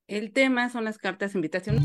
El tema son las cartas de invitación.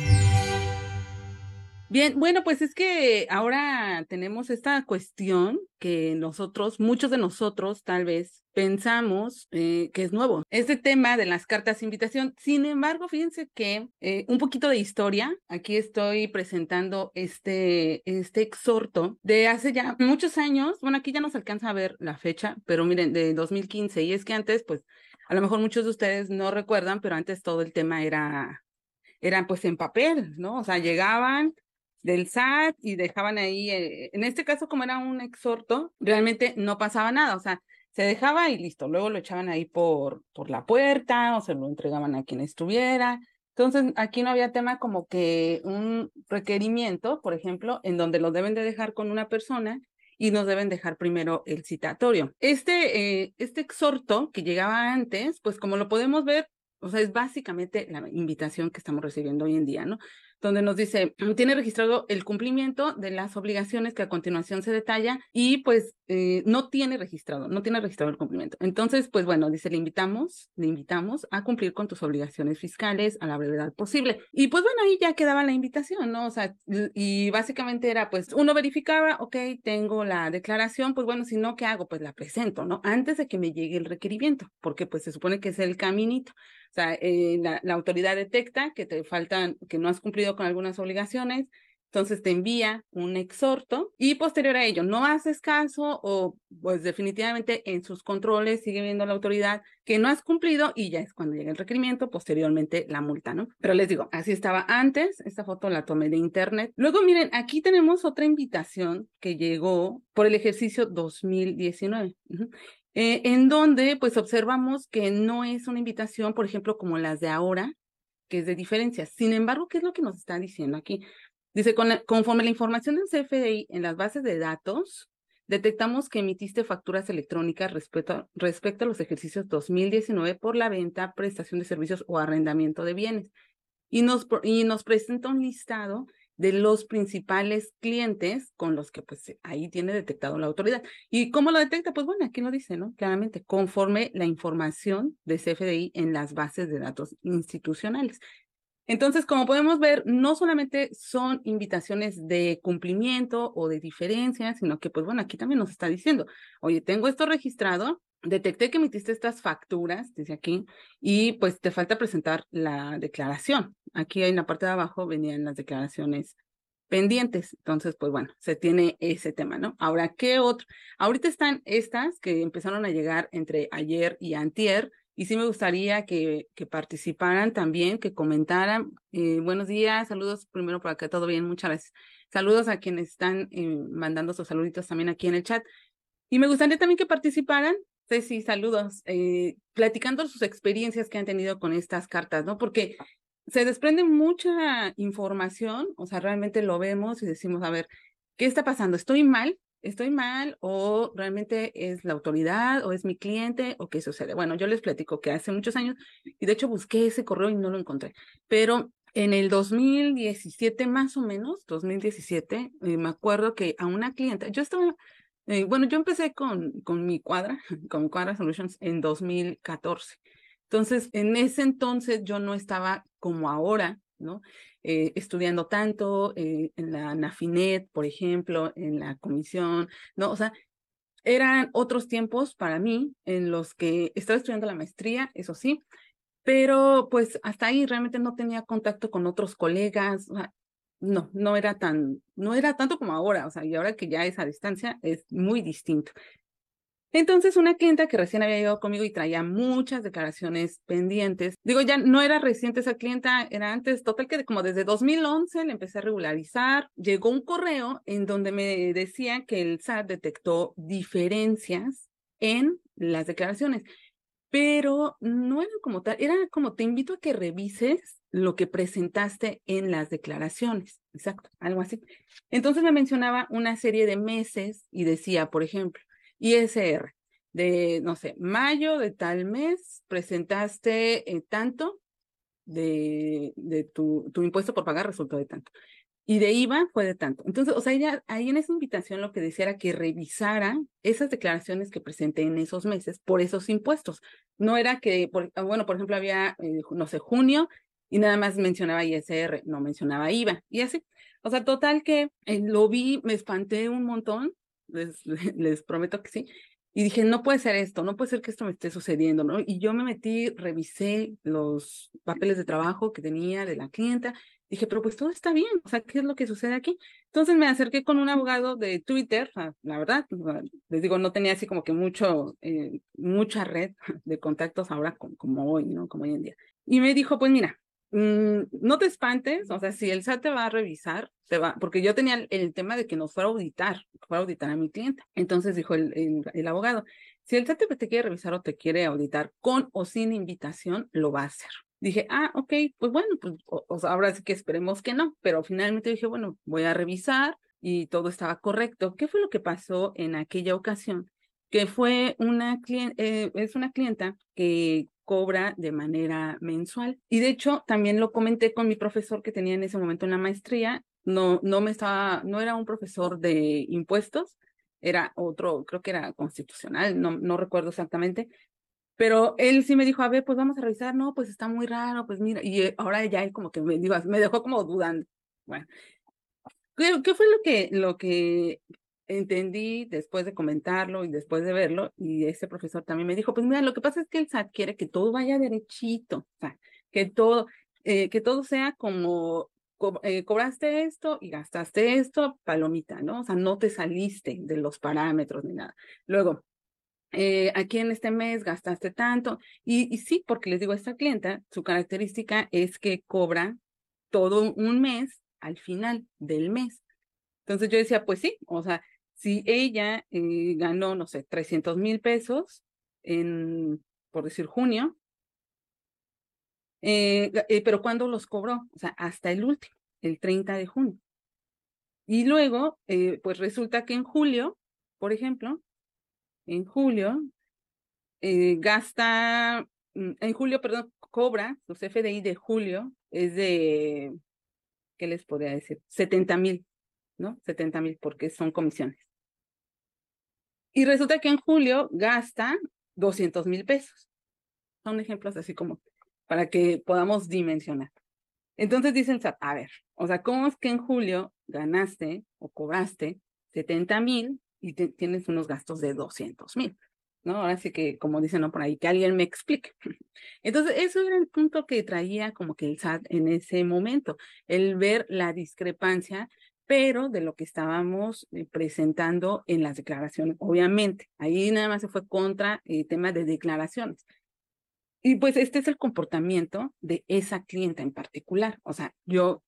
Bien, bueno, pues es que ahora tenemos esta cuestión que nosotros, muchos de nosotros tal vez pensamos que es nuevo, este tema de las cartas de invitación. Sin embargo, fíjense que un poquito de historia, aquí estoy presentando este exhorto de hace ya muchos años. Bueno, aquí ya no se alcanza a ver la fecha, pero miren, de 2015. Y es que antes, pues, a lo mejor muchos de ustedes no recuerdan, pero antes todo el tema eran pues en papel, ¿no? O sea, llegaban del SAT y dejaban ahí, en este caso como era un exhorto, realmente no pasaba nada, o sea, se dejaba y listo, luego lo echaban ahí por la puerta o se lo entregaban a quien estuviera. Entonces, aquí no había tema como que un requerimiento, por ejemplo, en donde lo deben de dejar con una persona y nos deben dejar primero el citatorio. Este exhorto que llegaba antes, pues como lo podemos ver, o sea, es básicamente la invitación que estamos recibiendo hoy en día, ¿no? Donde nos dice, tiene registrado el cumplimiento de las obligaciones que a continuación se detalla y pues no tiene registrado el cumplimiento. Entonces, pues bueno, dice, le invitamos a cumplir con tus obligaciones fiscales a la brevedad posible. Y pues bueno, ahí ya quedaba la invitación, ¿no? O sea, y básicamente era, pues uno verificaba, ok, tengo la declaración, pues bueno, si no, ¿qué hago? Pues la presento, ¿no? Antes de que me llegue el requerimiento, porque pues se supone que es el caminito. O sea, la autoridad detecta que te faltan, que no has cumplido con algunas obligaciones, entonces te envía un exhorto y posterior a ello no haces caso o pues definitivamente en sus controles sigue viendo la autoridad que no has cumplido y ya es cuando llega el requerimiento, posteriormente la multa, ¿no? Pero les digo, así estaba antes, esta foto la tomé de internet. Luego miren, aquí tenemos otra invitación que llegó por el ejercicio 2019. En donde pues observamos que no es una invitación, por ejemplo, como las de ahora, que es de diferencia. Sin embargo, ¿qué es lo que nos está diciendo aquí? Dice, conforme la información del CFDI en las bases de datos, detectamos que emitiste facturas electrónicas respecto a los ejercicios 2019 por la venta, prestación de servicios o arrendamiento de bienes y nos presenta un listado de los principales clientes con los que pues ahí tiene detectado la autoridad. ¿Y cómo lo detecta? Pues bueno, aquí lo dice, ¿no? Claramente, conforme la información de CFDI en las bases de datos institucionales. Entonces, como podemos ver, no solamente son invitaciones de cumplimiento o de diferencia, sino que, pues bueno, aquí también nos está diciendo, oye, tengo esto registrado, detecté que emitiste estas facturas, dice aquí, y pues te falta presentar la declaración. Aquí en la parte de abajo venían las declaraciones pendientes. Entonces, pues bueno, se tiene ese tema, ¿no? Ahora, ¿qué otro? Ahorita están estas que empezaron a llegar entre ayer y antier, y sí me gustaría que participaran también, que comentaran. Buenos días, saludos primero por acá, todo bien, muchas gracias. Saludos a quienes están mandando sus saluditos también aquí en el chat. Y me gustaría también que participaran, Ceci, saludos, platicando sus experiencias que han tenido con estas cartas, ¿no? Porque se desprende mucha información, o sea, realmente lo vemos y decimos, a ver, ¿qué está pasando? ¿Estoy mal? ¿Estoy mal? ¿O realmente es la autoridad? ¿O es mi cliente? ¿O qué sucede? Bueno, yo les platico que hace muchos años, y de hecho busqué ese correo y no lo encontré, pero en el 2017, más o menos, 2017, me acuerdo que a una clienta, yo estaba bueno, yo empecé con mi cuadra, con Cuadra Solutions en 2014. Entonces, en ese entonces yo no estaba como ahora, ¿no? Estudiando tanto en la NAFINET, por ejemplo, en la comisión, ¿no? O sea, eran otros tiempos para mí en los que estaba estudiando la maestría, eso sí, pero pues hasta ahí realmente no tenía contacto con otros colegas, o sea, no era tanto como ahora, o sea, y ahora que ya es a distancia es muy distinto. Entonces, una clienta que recién había llegado conmigo y traía muchas declaraciones pendientes, digo, ya no era reciente esa clienta, era antes, total que como desde 2011 le empecé a regularizar, llegó un correo en donde me decía que el SAT detectó diferencias en las declaraciones, pero no era como tal, era como te invito a que revises lo que presentaste en las declaraciones, exacto, algo así. Entonces me mencionaba una serie de meses y decía, por ejemplo, ISR, de, no sé, mayo de tal mes presentaste tanto de tu impuesto por pagar resultó de tanto. y de IVA fue de tanto. Entonces, o sea, ella ahí en esa invitación lo que decía era que revisara esas declaraciones que presenté en esos meses por esos impuestos. No era que, bueno, por ejemplo, había, no sé, junio y nada más mencionaba ISR, no mencionaba IVA y así. O sea, total que lo vi, me espanté un montón, les prometo que sí. Y dije, no puede ser esto, no puede ser que esto me esté sucediendo, ¿no? Y yo me metí, revisé los papeles de trabajo que tenía de la clienta. Dije, pero pues todo está bien, o sea, ¿qué es lo que sucede aquí? Entonces me acerqué con un abogado de Twitter, la verdad, les digo, no tenía así como que mucha red de contactos ahora como hoy, ¿no? Como hoy en día. Y me dijo, pues mira, no te espantes, o sea, si el SAT te va a revisar, porque yo tenía el tema de que nos fuera a auditar a mi cliente. Entonces dijo el abogado, si el SAT te quiere revisar o te quiere auditar con o sin invitación, lo va a hacer. Dije, ok, pues bueno, pues o sea, ahora sí que esperemos que no, pero finalmente dije, bueno, voy a revisar y todo estaba correcto. ¿Qué fue lo que pasó en aquella ocasión? Que fue es una clienta que cobra de manera mensual. Y de hecho, también lo comenté con mi profesor que tenía en ese momento en la maestría. No era un profesor de impuestos, era otro, creo que era constitucional, no recuerdo exactamente, pero él sí me dijo, a ver, pues vamos a revisar, no, pues está muy raro, pues mira, y ahora ya él como que me dejó como dudando. Bueno, ¿qué fue lo que entendí después de comentarlo y después de verlo? Y ese profesor también me dijo, pues mira, lo que pasa es que el SAT quiere que todo vaya derechito, o sea, que todo sea como cobraste esto y gastaste esto, palomita, ¿no? O sea, no te saliste de los parámetros ni nada. Luego, aquí en este mes gastaste tanto. Y sí, porque les digo, esta clienta, su característica es que cobra todo un mes al final del mes. Entonces yo decía, pues sí, o sea, si ella ganó, no sé, 300,000 pesos por decir junio, pero ¿cuándo los cobró? O sea, hasta el último, el 30 de junio. Y luego, pues resulta que en julio, por ejemplo, en julio, en julio, perdón, cobra, su CFDI de julio es de, ¿qué les podría decir? 70,000, ¿no? 70,000 porque son comisiones. Y resulta que en julio gasta 200,000 pesos. Son ejemplos así como para que podamos dimensionar. Entonces dice el SAT, a ver, o sea, ¿cómo es que en julio ganaste o cobraste 70,000 y tienes unos gastos de 200,000? ¿No? Ahora sí que, como dicen, ¿no? Por ahí, que alguien me explique. Entonces, eso era el punto que traía como que el SAT en ese momento, el ver la discrepancia, pero de lo que estábamos presentando en las declaraciones, obviamente. Ahí nada más se fue contra el tema de declaraciones. Y pues este es el comportamiento de esa clienta en particular. O sea,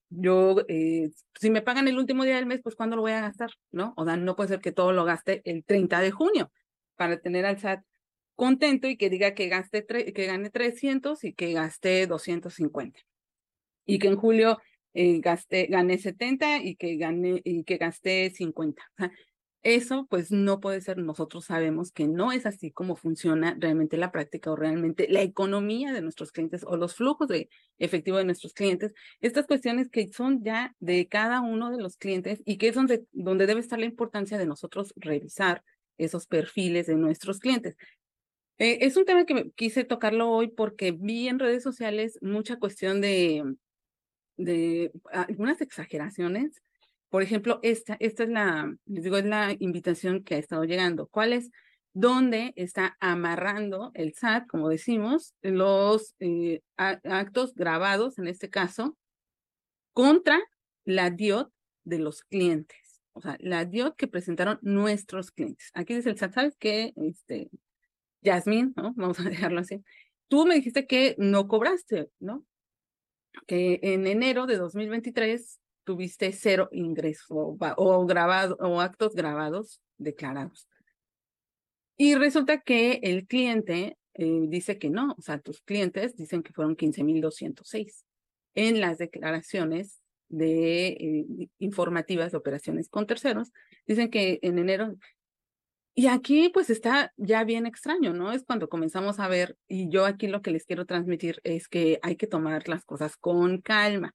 si me pagan el último día del mes, pues ¿cuándo lo voy a gastar? ¿No? O sea, no puede ser que todo lo gaste el 30 de junio para tener al SAT contento y que diga que gane 300 y que gaste 250. Y que en julio gané 70 y que gasté 50. O sea, eso pues no puede ser. Nosotros sabemos que no es así como funciona realmente la práctica o realmente la economía de nuestros clientes o los flujos de efectivo de nuestros clientes. Estas cuestiones que son ya de cada uno de los clientes y que es donde debe estar la importancia de nosotros revisar esos perfiles de nuestros clientes. Es un tema que quise tocarlo hoy porque vi en redes sociales mucha cuestión de algunas exageraciones. Por ejemplo, esta les digo, es la invitación que ha estado llegando. ¿Cuál es? Donde está amarrando el SAT, como decimos, los actos grabados, en este caso, contra la DIOT de los clientes. O sea, la DIOT que presentaron nuestros clientes. Aquí dice el SAT, ¿sabes qué? Yasmín, ¿no? Vamos a dejarlo así. Tú me dijiste que no cobraste, ¿no? Que en enero de 2023 tuviste cero ingresos o actos grabados declarados. Y resulta que el cliente dice que no, o sea, tus clientes dicen que fueron 15,206 en las declaraciones informativas de operaciones con terceros. Dicen que en enero y aquí pues está ya bien extraño, ¿no? Es cuando comenzamos a ver, y yo aquí lo que les quiero transmitir es que hay que tomar las cosas con calma.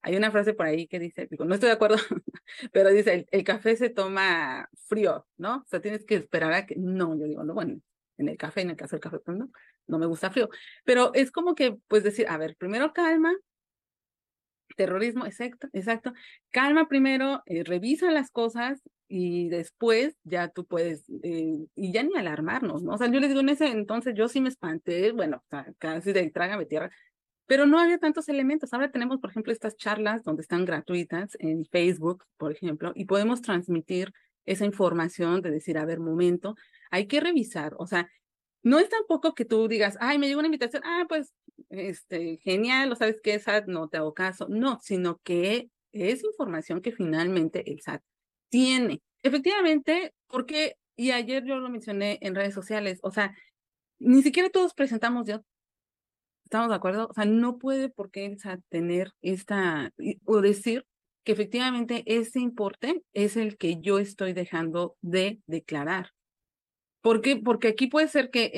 Hay una frase por ahí que dice, digo, no estoy de acuerdo, pero dice, el café se toma frío, ¿no? O sea, tienes que esperar a que, no, yo digo, no, bueno, en el café, en el caso del café, pues no, no me gusta frío, pero es como que, pues decir, a ver, primero calma, terrorismo, exacto, exacto, calma primero, revisa las cosas y después ya tú puedes, y ya ni alarmarnos, ¿no? O sea, yo les digo, en ese entonces yo sí me espanté, bueno, o sea, casi de trágame tierra, pero no había tantos elementos. Ahora tenemos, por ejemplo, estas charlas donde están gratuitas en Facebook, por ejemplo, y podemos transmitir esa información de decir, a ver, momento, hay que revisar. O sea, no es tampoco que tú digas, ay, me llegó una invitación, pues, genial, o sabes que SAT no te hago caso. No, sino que es información que finalmente el SAT tiene. Efectivamente, porque, y ayer yo lo mencioné en redes sociales, o sea, ni siquiera todos presentamos de ¿estamos de acuerdo? O sea, no puede por qué el SAT tener o decir que efectivamente ese importe es el que yo estoy dejando de declarar. ¿Por qué? Porque aquí puede ser que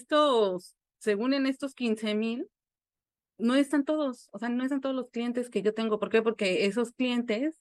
según en estos 15,000, no están todos, o sea, no están todos los clientes que yo tengo. ¿Por qué? Porque esos clientes,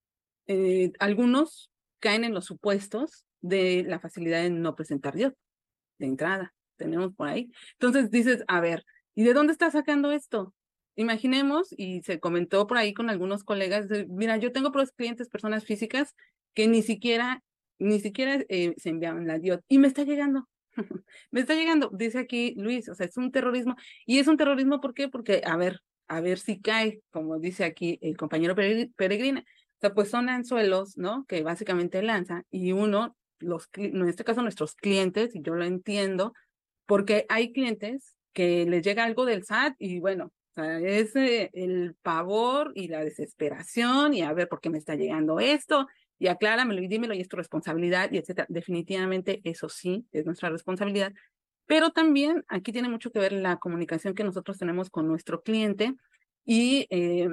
algunos caen en los supuestos de la facilidad de no presentar yo de entrada, tenemos por ahí. Entonces dices, a ver, ¿y de dónde está sacando esto? Imaginemos, y se comentó por ahí con algunos colegas, mira, yo tengo pros clientes, personas físicas, que ni siquiera se enviaban la DIOT, y me está llegando. Me está llegando, dice aquí Luis, o sea, es un terrorismo, y es un terrorismo, ¿por qué? Porque, a ver si cae, como dice aquí el compañero Peregrina, o sea, pues son anzuelos, ¿no? Que básicamente lanza, y uno en este caso nuestros clientes, y yo lo entiendo, porque hay clientes que les llega algo del SAT y bueno, o sea, es el pavor y la desesperación y a ver por qué me está llegando esto y acláramelo y dímelo y es tu responsabilidad y etcétera. Definitivamente eso sí es nuestra responsabilidad, pero también aquí tiene mucho que ver la comunicación que nosotros tenemos con nuestro cliente y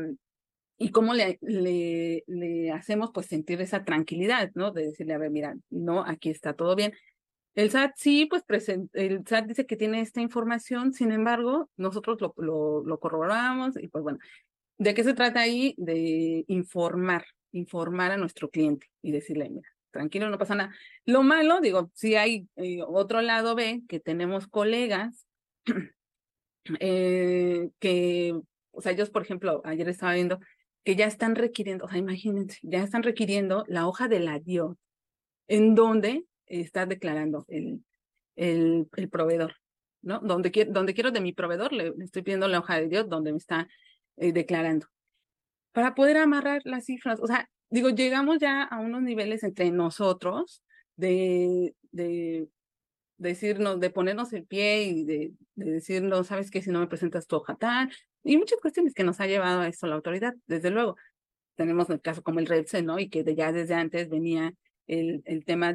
y cómo le hacemos pues sentir esa tranquilidad, ¿no? De decirle, a ver, mira, no, aquí está todo bien. El SAT sí, pues el SAT dice que tiene esta información, sin embargo, nosotros lo corroboramos y pues bueno, ¿de qué se trata ahí? De informar a nuestro cliente y decirle, mira, tranquilo, no pasa nada. Lo malo, digo, si hay otro lado B, que tenemos colegas que, o sea, ellos, por ejemplo, ayer estaba viendo que ya están requiriendo, o sea, imagínense, ya están requiriendo la hoja de la DIO, en donde está declarando el proveedor, ¿no? Donde quiero de mi proveedor, le estoy pidiendo la hoja de DIO donde me está declarando. Para poder amarrar las cifras, o sea, digo, llegamos ya a unos niveles entre nosotros de decirnos, de ponernos el pie y de decirnos, sabes que si no me presentas tu hoja tal, y muchas cuestiones que nos ha llevado a esto la autoridad, desde luego. Tenemos el caso como el REPSE, ¿no? Y que ya desde antes venía el tema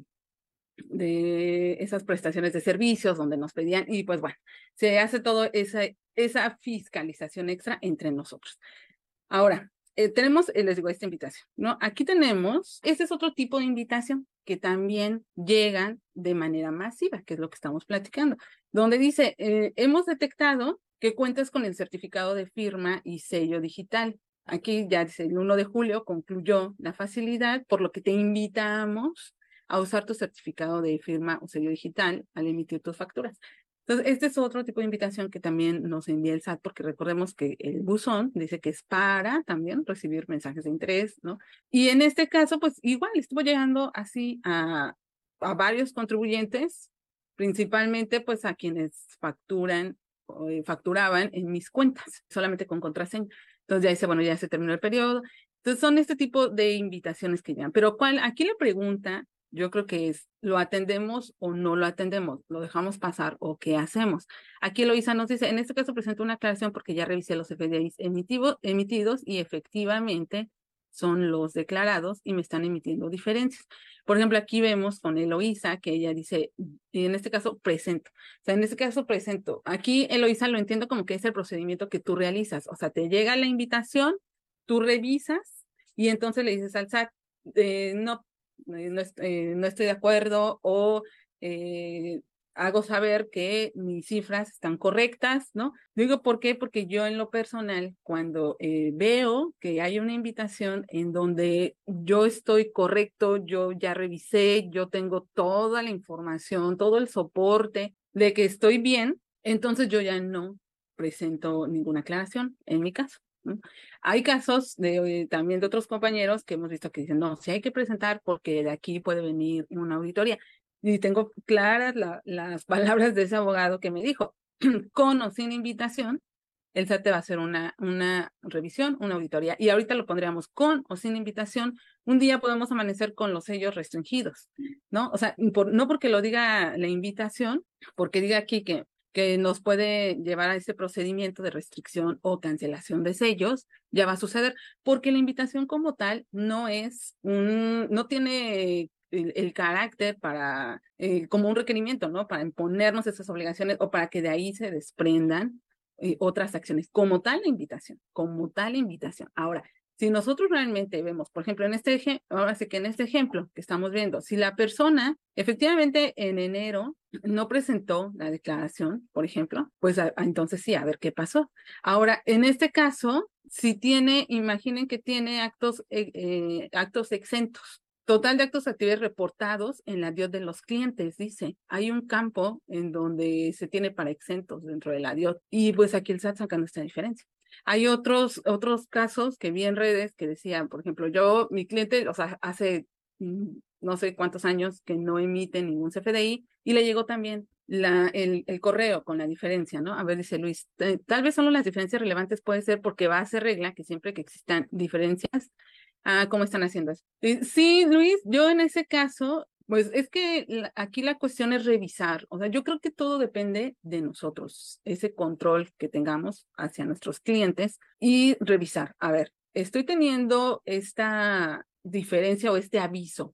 de esas prestaciones de servicios donde nos pedían, y pues bueno, se hace todo esa fiscalización extra entre nosotros. Ahora, tenemos, les digo, esta invitación, ¿no? Aquí tenemos, este es otro tipo de invitación que también llegan de manera masiva, que es lo que estamos platicando, donde dice, hemos detectado que cuentas con el certificado de firma y sello digital. Aquí ya dice, el 1 de julio concluyó la facilidad, por lo que te invitamos a usar tu certificado de firma o sello digital al emitir tus facturas. Entonces, este es otro tipo de invitación que también nos envía el SAT, porque recordemos que el buzón dice que es para también recibir mensajes de interés, ¿no? Y en este caso, pues igual estuvo llegando así a varios contribuyentes, principalmente pues a quienes facturaban en mis cuentas, solamente con contraseña. Entonces ya dice, bueno, ya se terminó el periodo. Entonces son este tipo de invitaciones que llegan. Pero aquí la pregunta yo creo que es, ¿lo atendemos o no lo atendemos? ¿Lo dejamos pasar o qué hacemos? Aquí Eloisa nos dice, en este caso presento una aclaración porque ya revisé los FDIs emitidos y efectivamente son los declarados y me están emitiendo diferencias. Por ejemplo, aquí vemos con Eloisa que ella dice, y en este caso presento. O sea, en este caso presento. Aquí Eloisa lo entiendo como que es el procedimiento que tú realizas. O sea, te llega la invitación, tú revisas y entonces le dices al SAT, no, no estoy de acuerdo o hago saber que mis cifras están correctas, ¿no? Digo, ¿por qué? Porque yo en lo personal, cuando veo que hay una invitación en donde yo estoy correcto, yo ya revisé, yo tengo toda la información, todo el soporte de que estoy bien, entonces yo ya no presento ninguna aclaración en mi caso, ¿no? Hay casos también de otros compañeros que hemos visto que dicen, no, sí hay que presentar porque de aquí puede venir una auditoría. Y tengo claras las palabras de ese abogado que me dijo, con o sin invitación, el SAT te va a hacer una revisión, una auditoría. Y ahorita lo pondríamos con o sin invitación. Un día podemos amanecer con los sellos restringidos, ¿no? O sea, no porque lo diga la invitación, porque diga aquí que nos puede llevar a ese procedimiento de restricción o cancelación de sellos, ya va a suceder, porque la invitación como tal no tiene el carácter para, como un requerimiento, ¿no? Para imponernos esas obligaciones o para que de ahí se desprendan otras acciones, como tal invitación. Ahora, si nosotros realmente vemos, por ejemplo, ahora sí que en este ejemplo que estamos viendo, si la persona efectivamente en enero no presentó la declaración, por ejemplo, pues entonces sí, a ver qué pasó. Ahora, en este caso, si imaginen que tiene actos exentos. Total de actos actividades reportados en la DIOT de los clientes, dice. Hay un campo en donde se tiene para exentos dentro de la DIOT. Y pues aquí el SAT saca nuestra diferencia. Hay otros casos que vi en redes que decían, por ejemplo, mi cliente, o sea, hace no sé cuántos años que no emite ningún CFDI y le llegó también el correo con la diferencia, ¿no? A ver, dice Luis, tal vez solo las diferencias relevantes puede ser porque va a ser regla que siempre que existan diferencias. ¿Cómo están haciendo eso? Sí, Luis, yo en ese caso, pues es que aquí la cuestión es revisar. O sea, yo creo que todo depende de nosotros, ese control que tengamos hacia nuestros clientes y revisar. A ver, estoy teniendo esta diferencia o este aviso.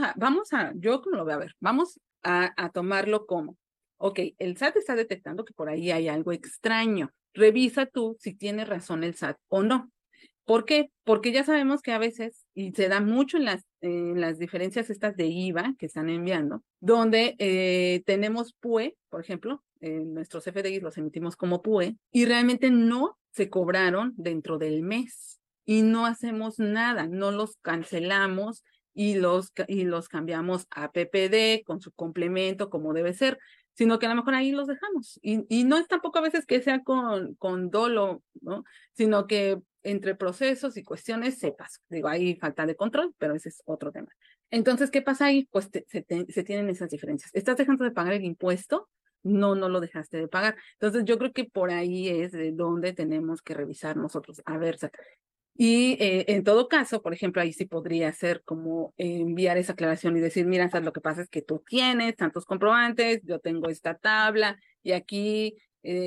Yo como lo veo, a ver, vamos a tomarlo como, ok, el SAT está detectando que por ahí hay algo extraño. Revisa tú si tiene razón el SAT o no. ¿Por qué? Porque ya sabemos que a veces, y se da mucho en las diferencias estas de IVA que están enviando, donde tenemos PUE, por ejemplo, nuestros FDIs los emitimos como PUE, y realmente no se cobraron dentro del mes y no hacemos nada, no los cancelamos y los cambiamos a PPD con su complemento como debe ser, sino que a lo mejor ahí los dejamos. Y no es tampoco a veces que sea con dolo, ¿no? Sino que entre procesos y cuestiones se pasa. Digo, hay falta de control, pero ese es otro tema. Entonces, ¿qué pasa ahí? Pues se tienen esas diferencias. ¿Estás dejando de pagar el impuesto? No, no lo dejaste de pagar. Entonces, yo creo que por ahí es de donde tenemos que revisar nosotros. A ver, y en todo caso, por ejemplo, ahí sí podría ser como enviar esa aclaración y decir, mira, ¿sabes? Lo que pasa es que tú tienes tantos comprobantes, yo tengo esta tabla y aquí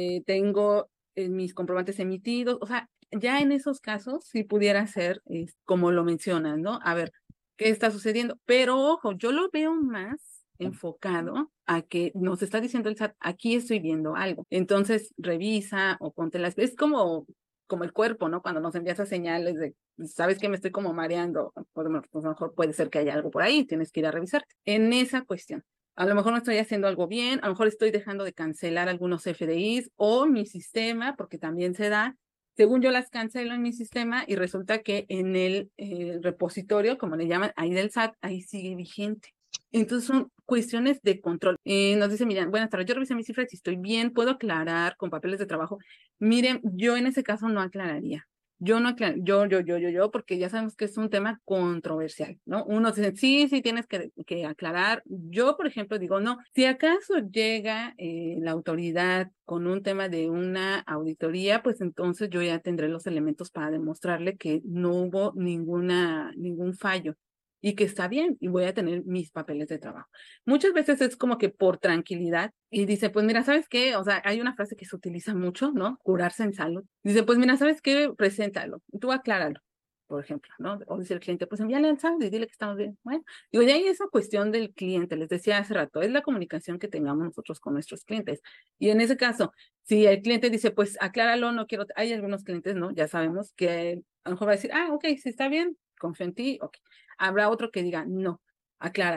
tengo mis comprobantes emitidos. O sea, ya en esos casos sí pudiera ser como lo mencionas, ¿no? A ver, ¿qué está sucediendo? Pero ojo, yo lo veo más enfocado a que nos está diciendo el SAT, aquí estoy viendo algo. Entonces, revisa o ponte las... Es como el cuerpo, ¿no? Cuando nos envía esas señales de, sabes que me estoy como mareando, pues a lo mejor puede ser que haya algo por ahí, tienes que ir a revisarte. En esa cuestión, a lo mejor no estoy haciendo algo bien, a lo mejor estoy dejando de cancelar algunos FDIs o mi sistema, porque también se da, según yo las cancelo en mi sistema y resulta que en el repositorio, como le llaman, ahí del SAT, ahí sigue vigente. Entonces son cuestiones de control. Nos dice, miren, buenas tardes, yo revisé mis cifras y estoy bien, puedo aclarar con papeles de trabajo. Miren, yo en ese caso no aclararía. Yo no aclaro, porque ya sabemos que es un tema controversial, ¿no? Unos dicen, sí, sí, tienes que aclarar. Yo, por ejemplo, digo, no, si acaso llega la autoridad con un tema de una auditoría, pues entonces yo ya tendré los elementos para demostrarle que no hubo ningún fallo y que está bien y voy a tener mis papeles de trabajo. Muchas veces es como que por tranquilidad y dice, pues mira, ¿sabes qué? O sea, hay una frase que se utiliza mucho, ¿no? Curarse en salud. Dice, pues mira, ¿sabes qué? Preséntalo, tú acláralo, por ejemplo, ¿no? O dice el cliente, pues envíale al SAT y dile que estamos bien. Bueno, digo, ya hay esa cuestión del cliente, les decía hace rato, es la comunicación que tengamos nosotros con nuestros clientes. Y en ese caso, si el cliente dice, pues acláralo, no quiero, hay algunos clientes, ¿no? Ya sabemos que a lo mejor va a decir, ok, si está bien, confío en ti, ok. Habrá otro que diga, no, acláralo.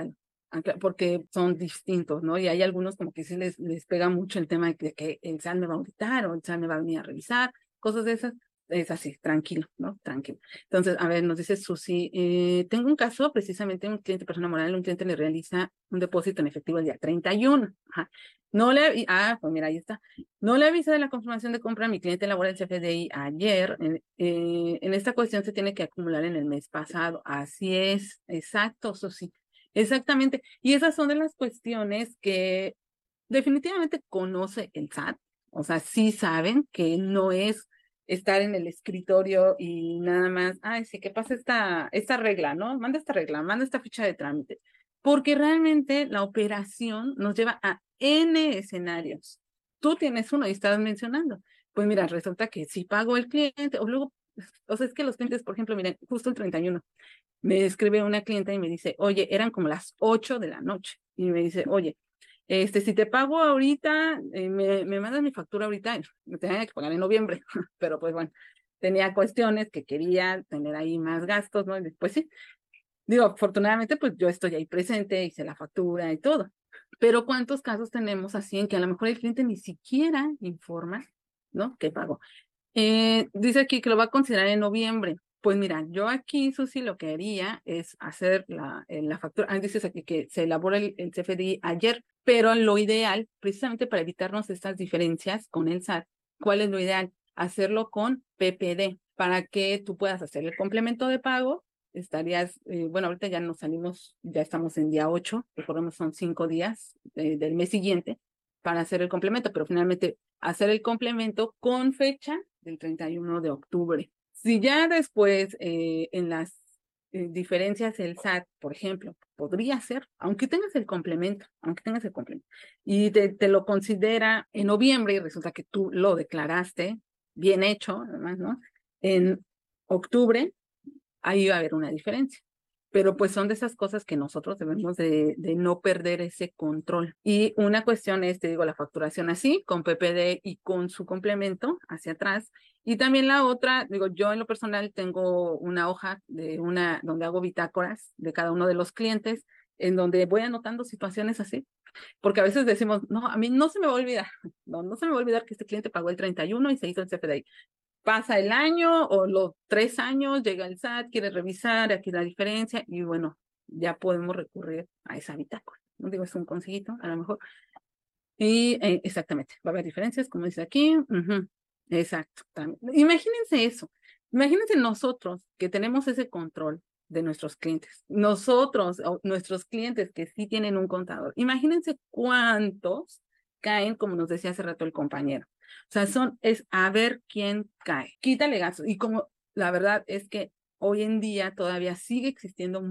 porque son distintos, ¿no? Y hay algunos como que sí les pega mucho el tema de que el SAT me va a auditar o el SAT me va a venir a revisar, cosas de esas. Es así, tranquilo, ¿no? Tranquilo. Entonces, a ver, nos dice Susi, tengo un caso, precisamente un cliente, persona moral, un cliente le realiza un depósito en efectivo el día 31. Ajá. Pues mira, ahí está. No le avisé de la confirmación de compra a mi cliente laboral el CFDI ayer. En esta cuestión se tiene que acumular en el mes pasado. Así es, exacto, Susi. Exactamente. Y esas son de las cuestiones que definitivamente conoce el SAT. O sea, sí saben que no es estar en el escritorio y nada más, ay, sí, que pasa esta regla, ¿no? Manda esta regla, manda esta ficha de trámite. Porque realmente la operación nos lleva a N escenarios. Tú tienes uno y estás mencionando. Pues mira, resulta que si pago el cliente, o luego, o sea, es que los clientes, por ejemplo, miren, justo el 31 me escribe una clienta y me dice, oye, eran como las 8 de la noche. Y me dice, oye, si te pago ahorita, me mandas mi factura ahorita, me tenía que pagar en noviembre, pero pues bueno, tenía cuestiones que quería tener ahí más gastos, ¿no? Y después sí, digo, afortunadamente, pues yo estoy ahí presente, hice la factura y todo. Pero ¿cuántos casos tenemos así en que a lo mejor el cliente ni siquiera informa, ¿no? Que pagó. Dice aquí que lo va a considerar en noviembre. Pues mira, yo aquí, Susi, lo que haría es hacer la factura. Dices aquí que se elabora el CFDI ayer, pero lo ideal, precisamente para evitarnos estas diferencias con el SAT, ¿cuál es lo ideal? Hacerlo con PPD para que tú puedas hacer el complemento de pago. Estarías, bueno, ahorita ya nos salimos, ya estamos en día 8, recordemos son 5 días del mes siguiente para hacer el complemento, pero finalmente hacer el complemento con fecha del 31 de octubre. Si ya después en las diferencias el SAT, por ejemplo, podría ser, aunque tengas el complemento, y te lo considera en noviembre y resulta que tú lo declaraste bien hecho, además, ¿no? En octubre, ahí va a haber una diferencia. Pero pues son de esas cosas que nosotros debemos de no perder ese control. Y una cuestión es, te digo, la facturación así, con PPD y con su complemento hacia atrás. Y también la otra, digo, yo en lo personal tengo una hoja donde hago bitácoras de cada uno de los clientes, en donde voy anotando situaciones así, porque a veces decimos, no, a mí no se me va a olvidar, no se me va a olvidar que este cliente pagó el 31 y se hizo el CFDI. Pasa el año o los 3 años, llega el SAT, quiere revisar aquí la diferencia y bueno, ya podemos recurrir a esa bitácora. No digo, es un consejito, a lo mejor. Y exactamente, va a haber diferencias, como dice aquí. Exacto. Imagínense eso. Imagínense nosotros que tenemos ese control de nuestros clientes. Nosotros, o nuestros clientes que sí tienen un contador. Imagínense cuántos caen, como nos decía hace rato el compañero. O sea, es a ver quién cae. Quítale gastos. Y como la verdad es que hoy en día todavía sigue existiendo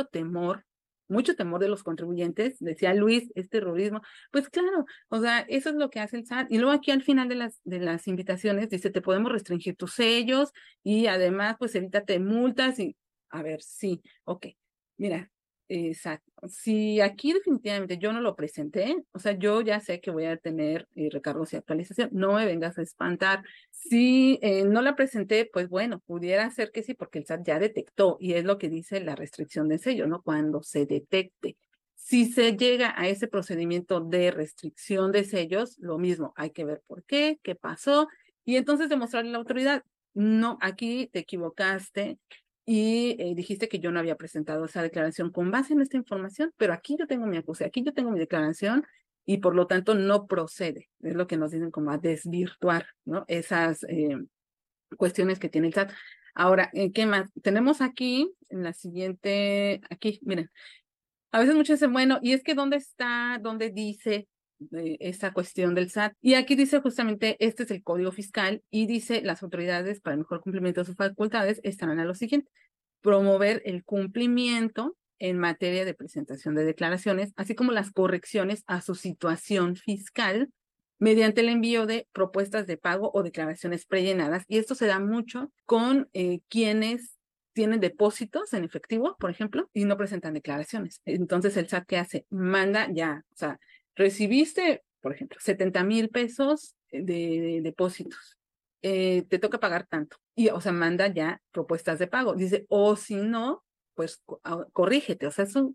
mucho temor de los contribuyentes, decía Luis, terrorismo. Pues claro, o sea, eso es lo que hace el SAT. Y luego aquí al final de las invitaciones dice, te podemos restringir tus sellos y además, pues evítate multas y, a ver, sí, ok. Mira, exacto. Si aquí definitivamente yo no lo presenté, o sea, yo ya sé que voy a tener recargos y actualización, no me vengas a espantar. Si no la presenté, pues bueno, pudiera ser que sí, porque el SAT ya detectó y es lo que dice la restricción de sello, ¿no? Cuando se detecte. Si se llega a ese procedimiento de restricción de sellos, lo mismo, hay que ver por qué pasó, y entonces demostrarle a la autoridad, no, aquí te equivocaste y dijiste que yo no había presentado esa declaración con base en esta información, pero aquí yo tengo mi acuse, aquí yo tengo mi declaración y por lo tanto no procede. Es lo que nos dicen como a desvirtuar, ¿no? Esas cuestiones que tiene el SAT. Ahora, ¿qué más? Tenemos aquí, en la siguiente, aquí, miren, a veces muchos dicen, bueno, y es que ¿dónde está, dónde dice esta cuestión del SAT? Y aquí dice justamente, este es el Código Fiscal y dice, las autoridades para el mejor cumplimiento de sus facultades estarán a lo siguiente: promover el cumplimiento en materia de presentación de declaraciones, así como las correcciones a su situación fiscal mediante el envío de propuestas de pago o declaraciones prellenadas. Y esto se da mucho con quienes tienen depósitos en efectivo, por ejemplo, y no presentan declaraciones. Entonces, el SAT, ¿qué hace? Manda ya, o sea, recibiste, por ejemplo, 70,000 pesos de depósitos. Te toca pagar tanto. Y, o sea, manda ya propuestas de pago. Dice, o si no, pues corrígete. O sea,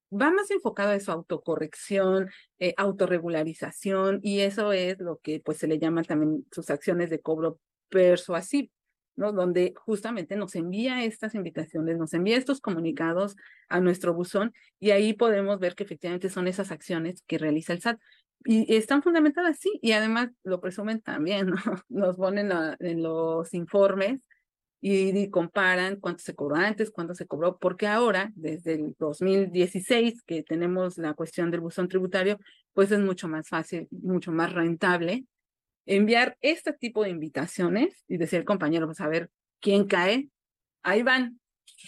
va más enfocado a su autocorrección, autorregularización, y eso es lo que pues se le llama también sus acciones de cobro persuasivo, ¿no? Donde justamente nos envía estas invitaciones, nos envía estos comunicados a nuestro buzón, y ahí podemos ver que efectivamente son esas acciones que realiza el SAT. Y están fundamentadas, sí, y además lo presumen también, ¿no? Nos ponen en los informes y comparan cuánto se cobró antes, cuánto se cobró, porque ahora, desde el 2016, que tenemos la cuestión del buzón tributario, pues es mucho más fácil, mucho más rentable enviar este tipo de invitaciones y decir, compañero, pues a ver quién cae, ahí van,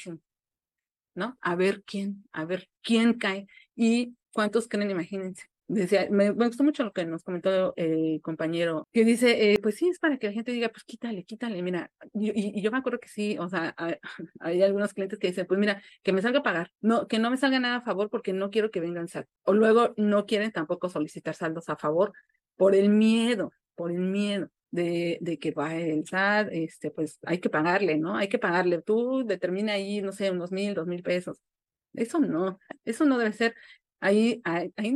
¿no? A ver quién cae y cuántos creen, imagínense. Decía, me gustó mucho lo que nos comentó el compañero, que dice, pues sí, es para que la gente diga, pues quítale, quítale, mira, y yo me acuerdo que sí, o sea, hay algunos clientes que dicen, pues mira, que me salga a pagar, no, que no me salga nada a favor porque no quiero que vengan saldos, o luego no quieren tampoco solicitar saldos a favor por el miedo de que va el SAT, pues hay que pagarle, ¿no? Hay que pagarle, tú determina ahí, no sé, unos 1,000, 2,000 pesos. Eso no debe ser. Ahí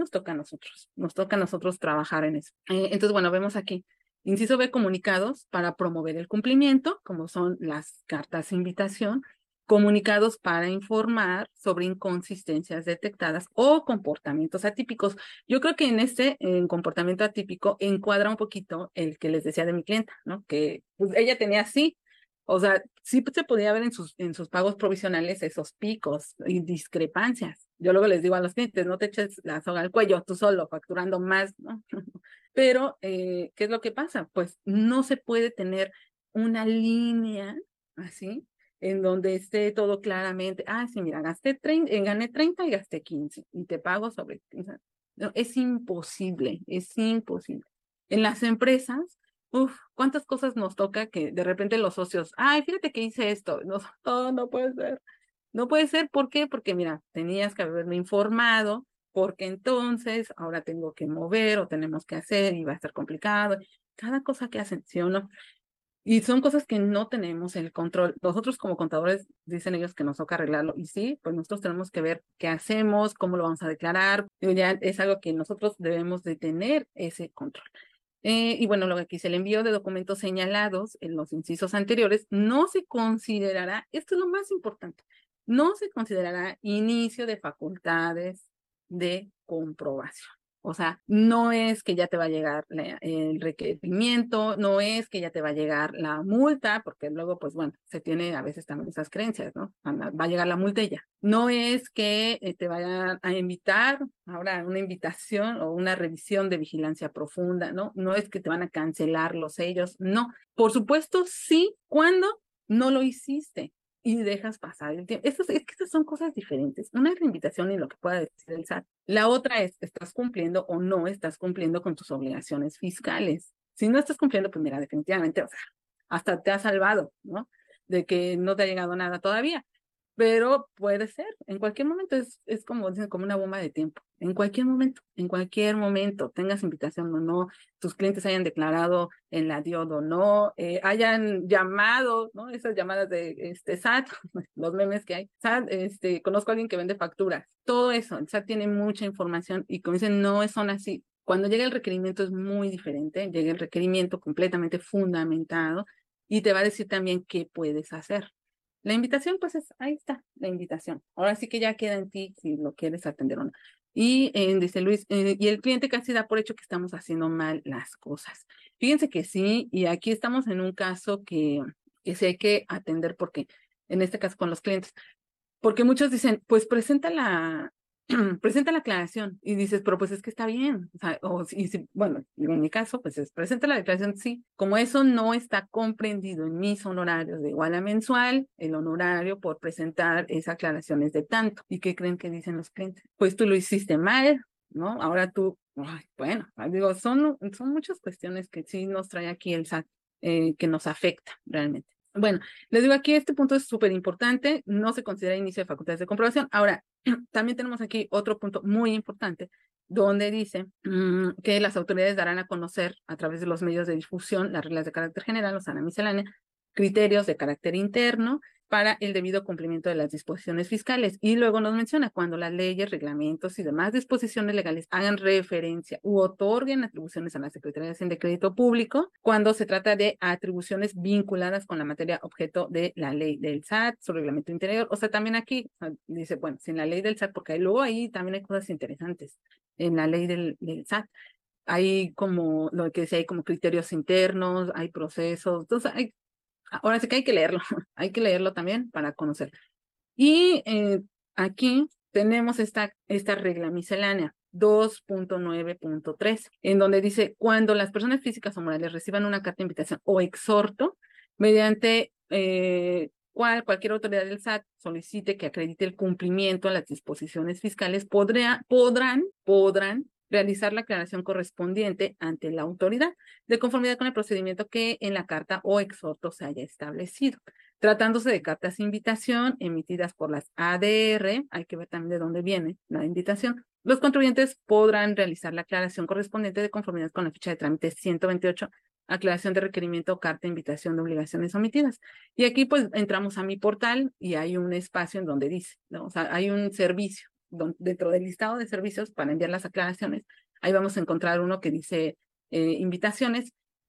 nos toca a nosotros trabajar en eso. Entonces, bueno, vemos aquí, inciso B, comunicados para promover el cumplimiento, como son las cartas de invitación, comunicados para informar sobre inconsistencias detectadas o comportamientos atípicos. Yo creo que en comportamiento atípico encuadra un poquito el que les decía de mi clienta, ¿no? Que pues, ella tenía así, o sea, sí se podía ver en sus pagos provisionales esos picos y discrepancias. Yo luego les digo a los clientes, no te eches la soga al cuello tú solo, facturando más, ¿no? Pero, ¿qué es lo que pasa? Pues no se puede tener una línea así, en donde esté todo claramente, sí, mira, gané 30 y gasté 15 y te pago sobre 15. No, es imposible, es imposible. En las empresas, cuántas cosas nos toca que de repente los socios, fíjate que hice esto, no, no puede ser. No puede ser, ¿por qué? Porque mira, tenías que haberme informado, porque entonces ahora tengo que mover o tenemos que hacer y va a estar complicado. Cada cosa que hacen, ¿sí o no? Y son cosas que no tenemos el control. Nosotros como contadores dicen ellos que nos toca arreglarlo. Y sí, pues nosotros tenemos que ver qué hacemos, cómo lo vamos a declarar. Ya es algo que nosotros debemos de tener ese control. Y bueno, lo que aquí dice, el envío de documentos señalados en los incisos anteriores no se considerará, esto es lo más importante, no se considerará inicio de facultades de comprobación. O sea, no es que ya te va a llegar el requerimiento, no es que ya te va a llegar la multa, porque luego, pues bueno, se tiene a veces también esas creencias, ¿no? Va a llegar la multa y ya. No es que te vayan a invitar, ahora una invitación o una revisión de vigilancia profunda, ¿no? No es que te van a cancelar los sellos, no. Por supuesto, sí, cuando no lo hiciste y dejas pasar el tiempo. Es que estas son cosas diferentes. Una es la invitación y lo que pueda decir el SAT. La otra es, ¿estás cumpliendo o no estás cumpliendo con tus obligaciones fiscales? Si no estás cumpliendo, pues mira, definitivamente, o sea, hasta te ha salvado, ¿no? De que no te ha llegado nada todavía. Pero puede ser, en cualquier momento es como dicen, como una bomba de tiempo. En cualquier momento, tengas invitación o no, tus clientes hayan declarado en la DIOD o no, hayan llamado, ¿no? Esas llamadas de SAT, los memes que hay. SAT, conozco a alguien que vende facturas. Todo eso, el SAT tiene mucha información y como dicen, no son así. Cuando llega el requerimiento es muy diferente, llega el requerimiento completamente fundamentado y te va a decir también qué puedes hacer. La invitación, pues ahí está, la invitación. Ahora sí que ya queda en ti si lo quieres atender o no. Y dice Luis, y el cliente casi da por hecho que estamos haciendo mal las cosas. Fíjense que sí, y aquí estamos en un caso que sí hay que atender porque, en este caso con los clientes, porque muchos dicen, pues presenta presenta la aclaración y dices, pero pues es que está bien. O sea, bueno, en mi caso, pues presenta la declaración, sí. Como eso no está comprendido en mis honorarios de igual a mensual, el honorario por presentar esa aclaración es de tanto. ¿Y qué creen que dicen los clientes? Pues tú lo hiciste mal, ¿no? Ahora tú, bueno, digo, son muchas cuestiones que sí nos trae aquí el SAT, que nos afecta realmente. Bueno, les digo aquí, este punto es súper importante, no se considera inicio de facultades de comprobación. Ahora, también tenemos aquí otro punto muy importante, donde dice que las autoridades darán a conocer a través de los medios de difusión las reglas de carácter general, o sea, la miscelánea, criterios de carácter interno, para el debido cumplimiento de las disposiciones fiscales. Y luego nos menciona cuando las leyes, reglamentos y demás disposiciones legales hagan referencia u otorguen atribuciones a la Secretaría de Hacienda y Crédito Público, cuando se trata de atribuciones vinculadas con la materia objeto de la ley del SAT, su reglamento interior. O sea, también aquí dice, bueno, sin la ley del SAT, porque luego ahí también hay cosas interesantes en la ley del SAT. Hay como, lo que decía, hay como criterios internos, hay procesos, entonces ahora sí que hay que leerlo, hay que leerlo también para conocer. Y aquí tenemos esta regla miscelánea 2.9.3, en donde dice, cuando las personas físicas o morales reciban una carta de invitación o exhorto, mediante cualquier autoridad del SAT solicite que acredite el cumplimiento a las disposiciones fiscales, podrán realizar la aclaración correspondiente ante la autoridad, de conformidad con el procedimiento que en la carta o exhorto se haya establecido. Tratándose de cartas de invitación emitidas por las ADR, hay que ver también de dónde viene la invitación, los contribuyentes podrán realizar la aclaración correspondiente de conformidad con la ficha de trámite 128, aclaración de requerimiento o carta de invitación de obligaciones omitidas. Y aquí pues entramos a mi portal y hay un espacio en donde dice, ¿no? O sea, hay un servicio dentro del listado de servicios para enviar las aclaraciones. Ahí vamos a encontrar uno que dice invitaciones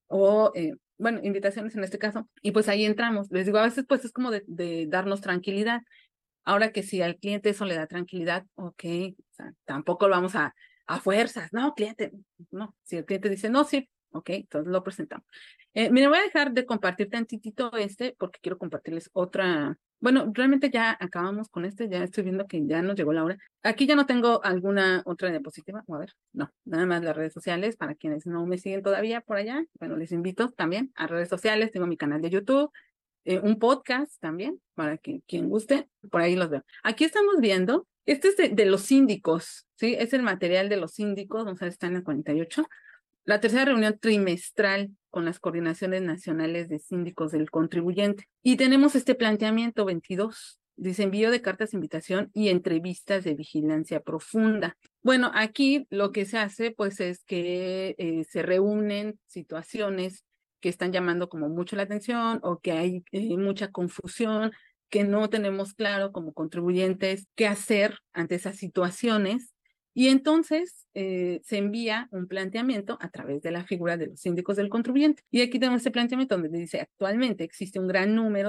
o bueno, invitaciones en este caso, y pues ahí entramos. Les digo, a veces pues es como de darnos tranquilidad. Ahora que si al cliente eso le da tranquilidad, ok, o sea, tampoco lo vamos a fuerzas, no, cliente, no, si el cliente dice, no, sí, ok, entonces lo presentamos. Mira, voy a dejar de compartir tantitito porque quiero compartirles otra. Bueno, realmente ya acabamos con ya estoy viendo que ya nos llegó la hora. Aquí ya no tengo alguna otra diapositiva, a ver, no, nada más las redes sociales, para quienes no me siguen todavía por allá, bueno, les invito también a redes sociales, tengo mi canal de YouTube, un podcast también, para que quien guste, por ahí los veo. Aquí estamos viendo, este es de los síndicos, ¿sí? Es el material de los síndicos, vamos a ver, está en el 48, la tercera reunión trimestral con las coordinaciones nacionales de síndicos del contribuyente. Y tenemos este planteamiento 22, dice envío de cartas de invitación y entrevistas de vigilancia profunda. Bueno, aquí lo que se hace pues es que se reúnen situaciones que están llamando como mucho la atención o que hay mucha confusión, que no tenemos claro como contribuyentes qué hacer ante esas situaciones. Y entonces se envía un planteamiento a través de la figura de los síndicos del contribuyente. Y aquí tenemos este planteamiento donde dice, actualmente existe un gran número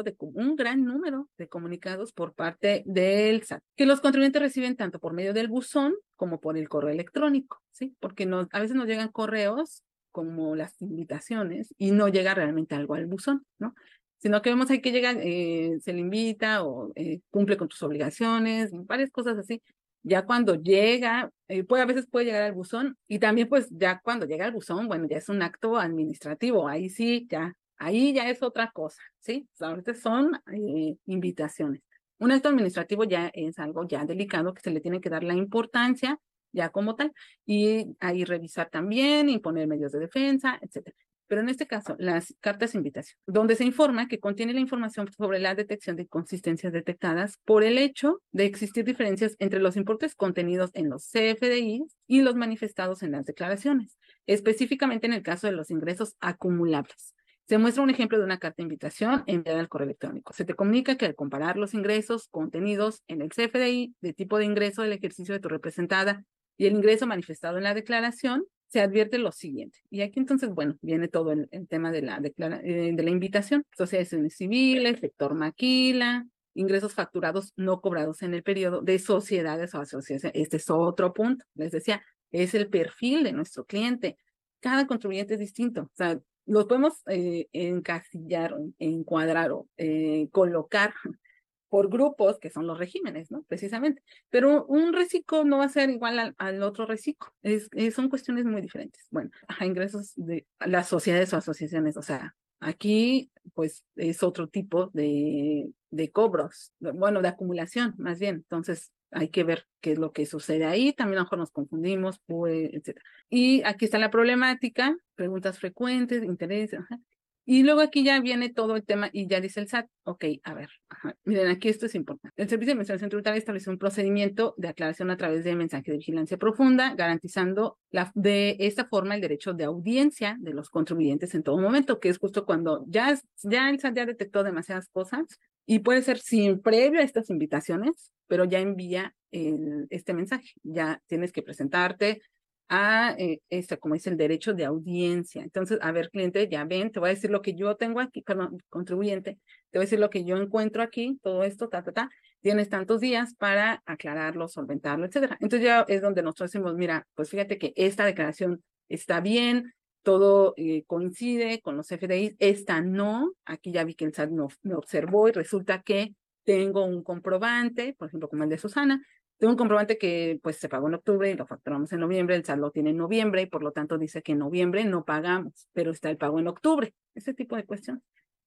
de comunicados por parte del SAT, que los contribuyentes reciben tanto por medio del buzón como por el correo electrónico, ¿sí? Porque a veces nos llegan correos como las invitaciones y no llega realmente algo al buzón, ¿no? Sino que vemos ahí que llega, se le invita o cumple con tus obligaciones, varias cosas así. Ya cuando llega, a veces puede llegar al buzón y también pues ya cuando llega al buzón, bueno, ya es un acto administrativo, ahí sí, ahí ya es otra cosa, ¿sí? O sea, ahorita son invitaciones. Un acto administrativo ya es algo ya delicado que se le tiene que dar la importancia ya como tal y ahí revisar también, imponer medios de defensa, etcétera. Pero en este caso, las cartas de invitación, donde se informa que contiene la información sobre la detección de inconsistencias detectadas por el hecho de existir diferencias entre los importes contenidos en los CFDIs y los manifestados en las declaraciones, específicamente en el caso de los ingresos acumulables. Se muestra un ejemplo de una carta de invitación enviada al correo electrónico. Se te comunica que al comparar los ingresos contenidos en el CFDI de tipo de ingreso del ejercicio de tu representada y el ingreso manifestado en la declaración, se advierte lo siguiente. Y aquí entonces, bueno, viene todo el tema de la invitación. Sociedades civiles, sector maquila, ingresos facturados no cobrados en el periodo de sociedades o asociaciones. Este es otro punto. Les decía, es el perfil de nuestro cliente. Cada contribuyente es distinto. O sea, los podemos encasillar, encuadrar o colocar por grupos, que son los regímenes, ¿no? Precisamente. Pero un reciclo no va a ser igual al otro reciclo. Son cuestiones muy diferentes. Bueno, ingresos de las sociedades o asociaciones, o sea, aquí pues es otro tipo de cobros, bueno, de acumulación más bien. Entonces hay que ver qué es lo que sucede ahí. También a lo mejor nos confundimos, pues, etc. Y aquí está la problemática, preguntas frecuentes, intereses. Ajá. Y luego aquí ya viene todo el tema y ya dice el SAT, ok, a ver, miren, aquí esto es importante. El Servicio de Administración Tributaria estableció un procedimiento de aclaración a través de mensaje de vigilancia profunda, garantizando de esta forma el derecho de audiencia de los contribuyentes en todo momento, que es justo cuando ya el SAT ya detectó demasiadas cosas y puede ser sin previo a estas invitaciones, pero ya envía este mensaje, ya tienes que presentarte a como dice, el derecho de audiencia. Entonces, a ver, cliente, ya ven, te voy a decir lo que yo tengo aquí, perdón, contribuyente, te voy a decir lo que yo encuentro aquí, todo esto, tienes tantos días para aclararlo, solventarlo, etcétera. Entonces ya es donde nosotros decimos, mira, pues fíjate que esta declaración está bien, todo coincide con los FDIs, esta no, aquí ya vi que el SAT no me observó y resulta que tengo un comprobante, por ejemplo, como el de Susana, tengo un comprobante que pues se pagó en octubre y lo facturamos en noviembre, el SAT lo tiene en noviembre y por lo tanto dice que en noviembre no pagamos, pero está el pago en octubre, ese tipo de cuestión.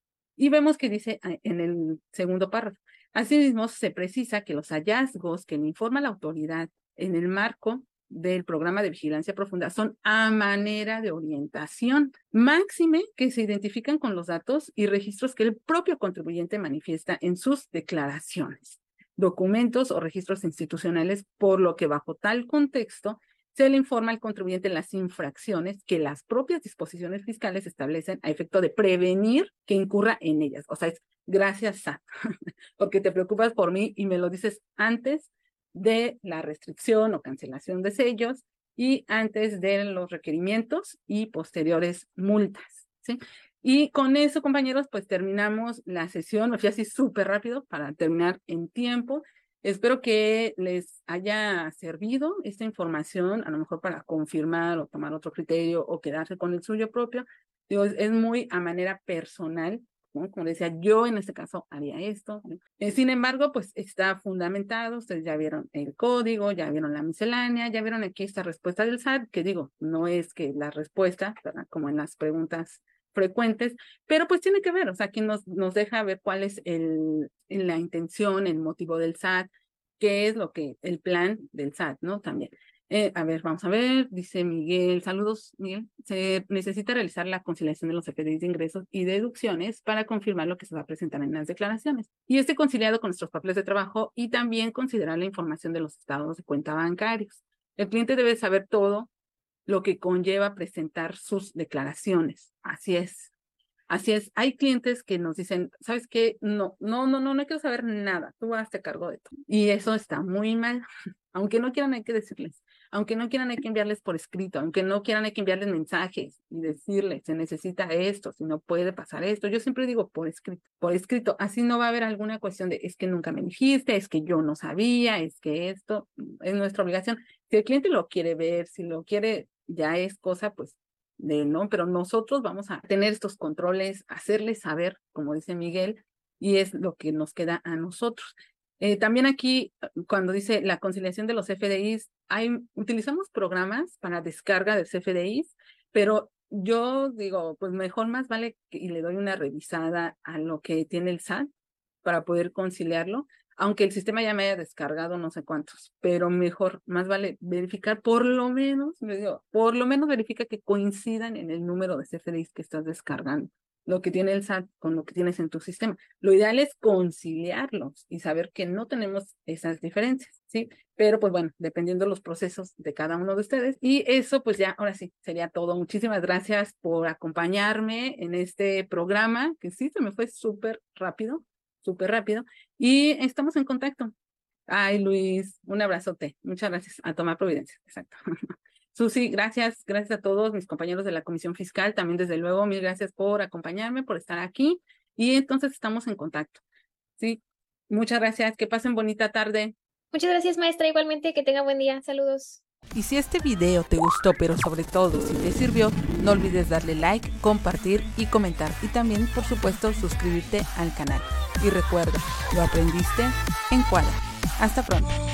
Y vemos que dice en el segundo párrafo, asimismo se precisa que los hallazgos que le informa la autoridad en el marco del programa de vigilancia profunda son a manera de orientación, máxime que se identifican con los datos y registros que el propio contribuyente manifiesta en sus declaraciones, documentos o registros institucionales, por lo que bajo tal contexto se le informa al contribuyente las infracciones que las propias disposiciones fiscales establecen a efecto de prevenir que incurra en ellas. O sea, es gracias SAT, porque te preocupas por mí y me lo dices antes de la restricción o cancelación de sellos y antes de los requerimientos y posteriores multas, ¿sí? Y con eso, compañeros, pues terminamos la sesión. Me fui así súper rápido para terminar en tiempo. Espero que les haya servido esta información, a lo mejor para confirmar o tomar otro criterio o quedarse con el suyo propio. Digo, es muy a manera personal, ¿no? Como decía, yo en este caso haría esto, ¿no? Sin embargo, pues está fundamentado. Ustedes ya vieron el código, ya vieron la miscelánea, ya vieron aquí esta respuesta del SAT, que digo, no es que la respuesta, ¿verdad? Como en las preguntas frecuentes, pero pues tiene que ver, o sea, aquí nos deja ver cuál es la intención, el motivo del SAT, qué es el plan del SAT, ¿no? También. A ver, vamos a ver, dice Miguel, saludos, Miguel. Se necesita realizar la conciliación de los FDIs de ingresos y deducciones para confirmar lo que se va a presentar en las declaraciones. Y conciliado con nuestros papeles de trabajo y también considerar la información de los estados de cuenta bancarios. El cliente debe saber todo lo que conlleva presentar sus declaraciones. Así es. Así es. Hay clientes que nos dicen, ¿sabes qué? No quiero saber nada. Tú hazte cargo de todo. Y eso está muy mal. Aunque no quieran, hay que decirles. Aunque no quieran, hay que enviarles por escrito. Aunque no quieran, hay que enviarles mensajes y decirles, se necesita esto, si no puede pasar esto. Yo siempre digo por escrito, por escrito. Así no va a haber alguna cuestión de, es que nunca me dijiste, es que yo no sabía, es que esto es nuestra obligación. Si el cliente lo quiere ver, si lo quiere, ya es cosa, pues, de no, pero nosotros vamos a tener estos controles, hacerles saber, como dice Miguel, y es lo que nos queda a nosotros. También aquí, cuando dice la conciliación de los FDIs, utilizamos programas para descarga de FDIs, pero yo digo, pues mejor más vale y le doy una revisada a lo que tiene el SAT para poder conciliarlo, aunque el sistema ya me haya descargado no sé cuántos, pero mejor, más vale verificar por lo menos verifica que coincidan en el número de CFDIs que estás descargando, lo que tiene el SAT con lo que tienes en tu sistema. Lo ideal es conciliarlos y saber que no tenemos esas diferencias, ¿sí? Pero pues bueno, dependiendo de los procesos de cada uno de ustedes. Y eso pues ya, ahora sí, sería todo. Muchísimas gracias por acompañarme en este programa, que sí, se me fue súper rápido. Y estamos en contacto. Ay, Luis, un abrazote. Muchas gracias. A tomar providencia. Exacto. Susi, gracias a todos mis compañeros de la Comisión Fiscal. También, desde luego, mil gracias por acompañarme, por estar aquí. Y entonces estamos en contacto. Sí, muchas gracias. Que pasen bonita tarde. Muchas gracias, maestra. Igualmente, que tenga buen día. Saludos. Y si este video te gustó, pero sobre todo si te sirvió, no olvides darle like, compartir y comentar. Y también, por supuesto, suscribirte al canal. Y recuerda, lo aprendiste en Cuadra. Hasta pronto.